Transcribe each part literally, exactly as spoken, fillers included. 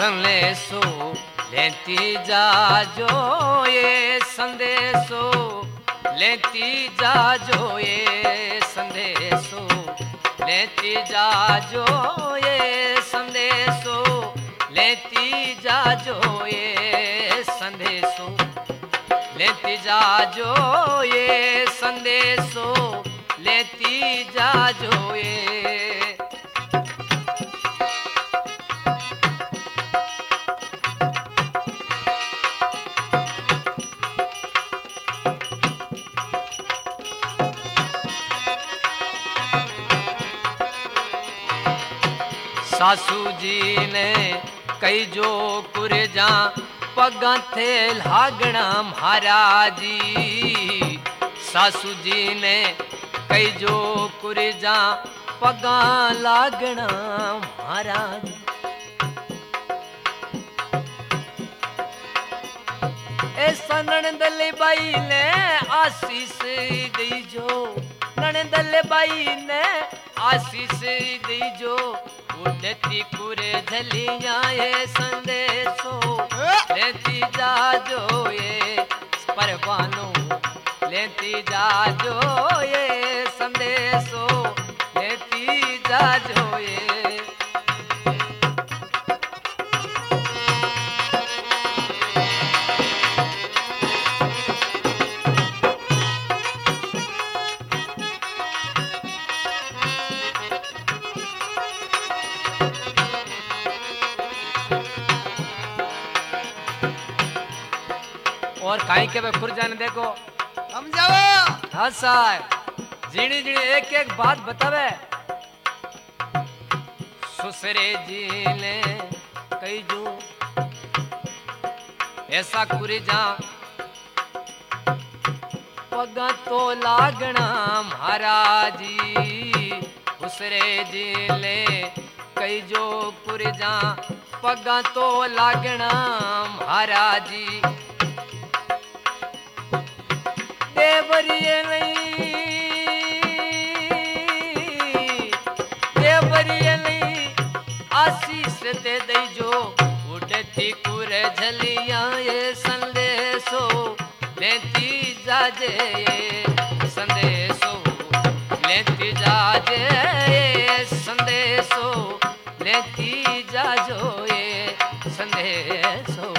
संदेशो लेती जाजो ये संदेशो लेती जाजो ये संदेशो लेती जाजो ये संदेशो लेती जाजो ये संदेशो लेती जाजो ये संदेशो लेती जाजो ये। सासू जी ने कई जो कुरजा पगा थे लागना महाराजी। सासू जी ने कई जो कुरजा पगा लागना महाराज। ऐसा नणंदल बाई ने आशीष दीजो नणंदल बाई ने आशीष दीजो उड़ती कुरे झलिया ये संदेशो लेती जाजो ये परवानो लेती जाजो ये संदेशो लेती जाजो ये। और काई के वे खुर जाने देखो समझाओ। हाँ साहब जीनी जीनी एक एक बात बतावे। सुसरे जी ने कई जो ऐसा कुरजा पगा तो लागना महाराजी। सुसरे जी ने कई जो कुरजा पगा तो लागना महाराजी। देवरिये नहीं देवरिये नहीं आशीष दे दई जो उड़ती कुर झलिया ये संदेशो लेती जाजे ये संदेशो लेती जाजे ये संदेशो लेती जाजो ये संदेशो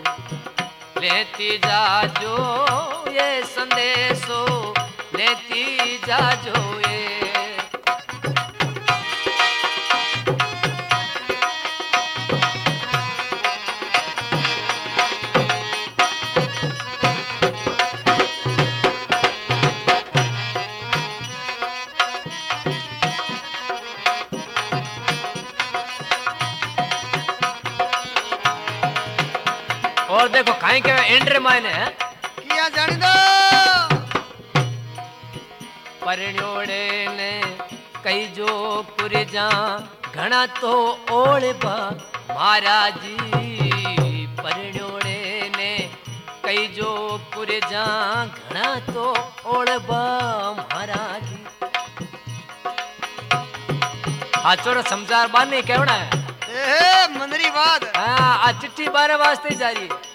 लेती जाजो ये संदेशो लेती जाजो ये। और देखो काई के एंड्रे मायने है किया जानी दो। परण्योड़े ने कई जो पुरजा घना तो ओळबा महाराजी। परण्योड़े ने कई जो पुरजा घना तो ओळबा महाराजी। आचोरो समझार बानी केवड़ा है ए मंदरी बात। हाँ आ चिट्ठी बारे वास्ते जा रही है।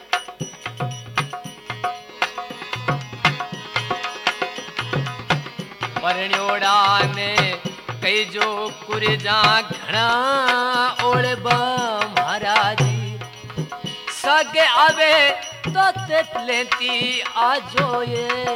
परण्योड़ा ने कई जो कुरजा घना ओळबा महाराजी। सगे आवे तो तेत लेती आजो ये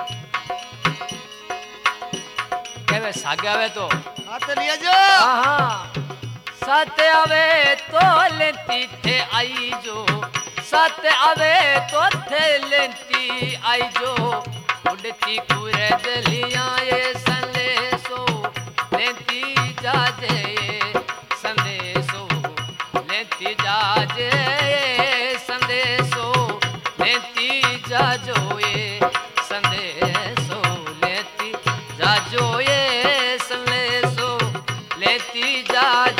कहवे सागे आवे तो हाथ लिया जो। हाँ साथ आवे तो लेती थे आई जो साथ आवे तो थे लेती आई जो उड़ती कुरे दलिया ये संदेशो लेती जाजे ये संदेशो लेती जाजे ये संदेशो लेती जाजो ये संदेशो लेती जाजो ये संदेशो लेती जा